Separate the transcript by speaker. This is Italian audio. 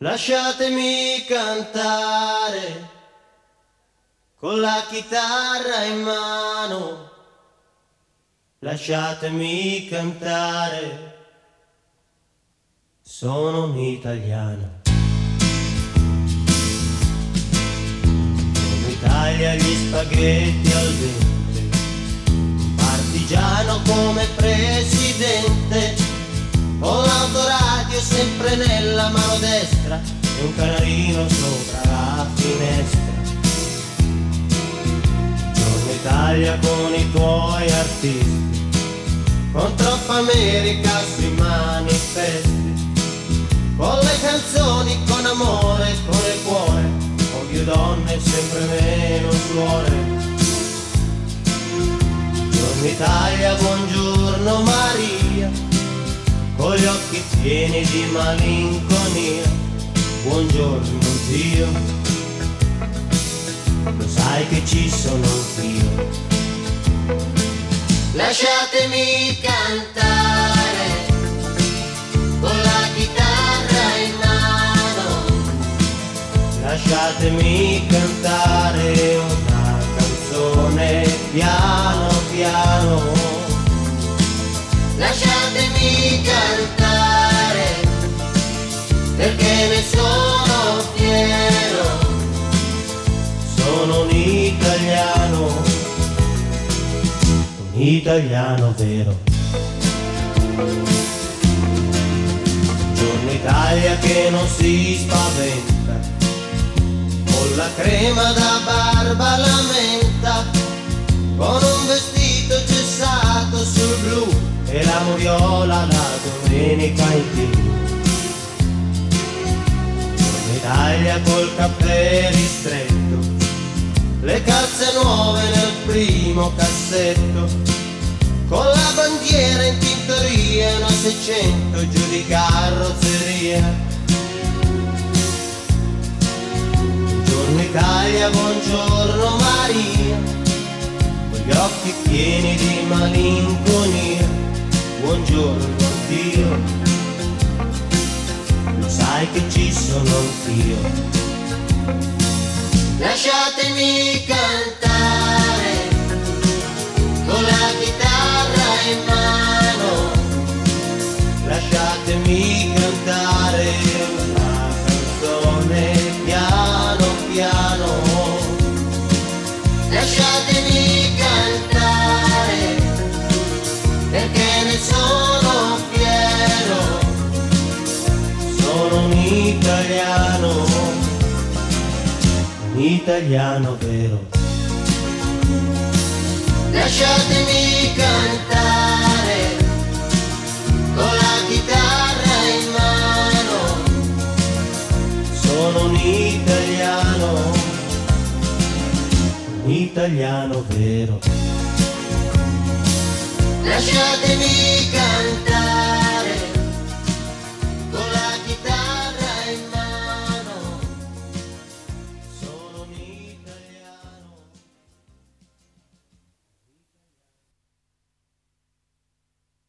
Speaker 1: Lasciatemi cantare con la chitarra in mano, lasciatemi cantare, sono un italiano. Come Italia gli spaghetti al ventre, un partigiano come presidente, con l'autoradio sempre nella mano destra e un canarino sopra la finestra. Giorno Italia con i tuoi artisti, con troppa America sui manifesti, con le canzoni, con amore, con il cuore, con più donne sempre meno suore. Giorno Italia, buongiorno Maria, con gli occhi pieni di malinconia, buongiorno Dio, lo sai che ci sono anch'io. Lasciatemi cantare con la chitarra in mano, lasciatemi cantare una canzone piano piano. Lasciatemi cantare perché ne sono fiero, sono un italiano vero. Giorno Italia che non si spaventa, con la crema da barba la menta, con un vestito gessato sul blu e la moviola la domenica in TV. Giorno Italia col caffè ristretto, le calze nuove nel primo cassetto, con la bandiera in tintoria, una 600 giù di carrozzeria. Giorno Italia, buongiorno Maria, con gli occhi pieni di malinconia, buongiorno Dio, lo sai che ci sono anch'io. Lasciatemi cantare con la chitarra in mano, lasciatemi cantare una canzone piano piano. Lasciatemi cantare perché ne sono fiero, sono un italiano vero. Lasciatemi cantare con la chitarra in mano, sono un italiano vero. Lasciatemi cantare